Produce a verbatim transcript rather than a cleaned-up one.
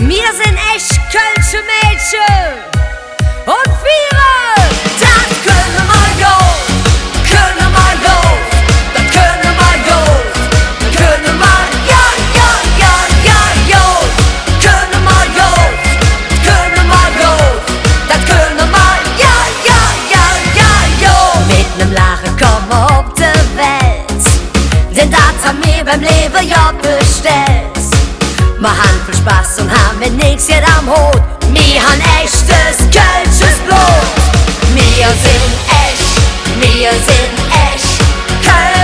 Wir sind echt kölsche Mädchen und Vierer. Das können wir jo, können wir jo, das können wir jo, können wir ja, ja, ja, ja, jo, können wir jo, können wir jo, das können wir ja, ja, ja, ja, jo. Mit nem Lachen kommen wir auf die Welt, denn das haben wir beim Leben ja bestellt. Wir haben viel Spaß und haben mit nix jetzt am Hut. Wir haben echtes kölsches Blut. Wir sind echt, wir sind echt Kölsch.